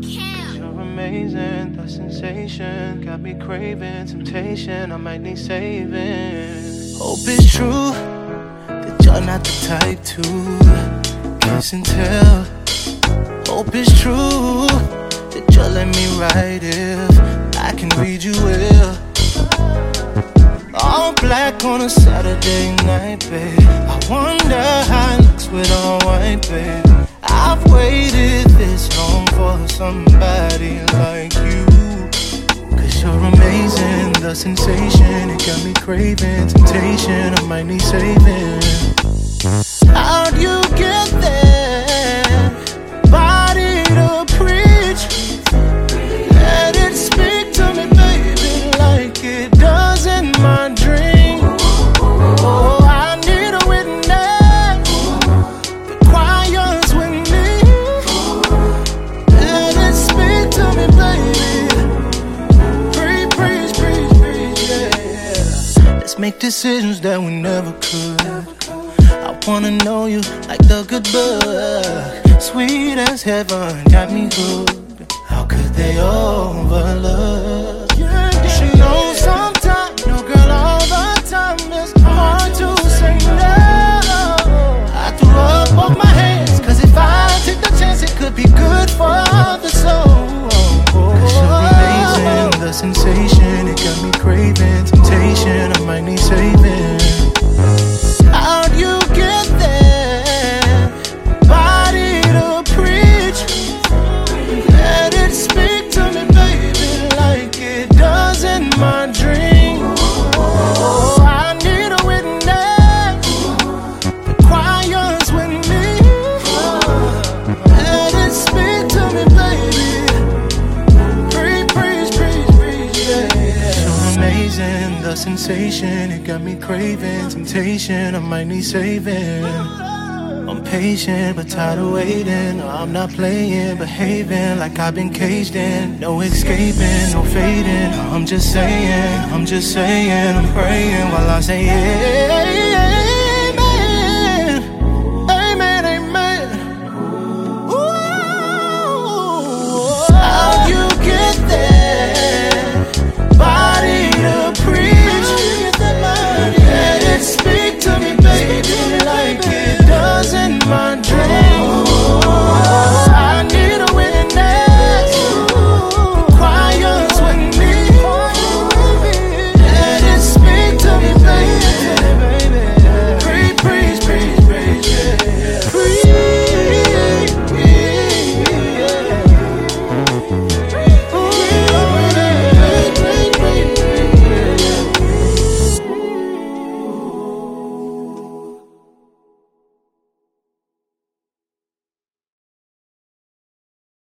You're amazing, the sensation got me craving temptation. I might need saving. Hope it's true that you're not the type to kiss and tell. Hope it's true that you'll let me write if I can read you well. All black on a Saturday night, babe. I wonder how it looks with all white, babe. I've waited this long for somebody like you. Cause you're amazing, the sensation, it got me craving temptation. I might need saving. How'd you get there? Body to preach. Let it speak to me, baby, like it does in my dream. Oh, I need a witness. The choir's with me. Let it speak to me, baby. Preach, yeah. Let's make decisions that we never could. I wanna know you like the good book. Sweet as heaven, got me hooked. How could they overlook? You should know sometimes, no girl, all the time. It's hard to say no. I threw up both my hands, cause if I take the chance, it could be good for the soul. Cause you're amazing, the sensation, it got me craving temptation. I might need saving. How'd you get there? Body to preach. Let it speak to me, baby, like it does in my dream. Oh, I need a witness. The choir's with me. Let it speak to me, baby. Preach, yeah. So amazing, the sensation, it got me craving temptation. I might need saving. I'm patient, but tired of waiting. No, I'm not playing, behaving like I've been caged in. No escaping, no fading. I'm just saying, I'm praying while I say yeah.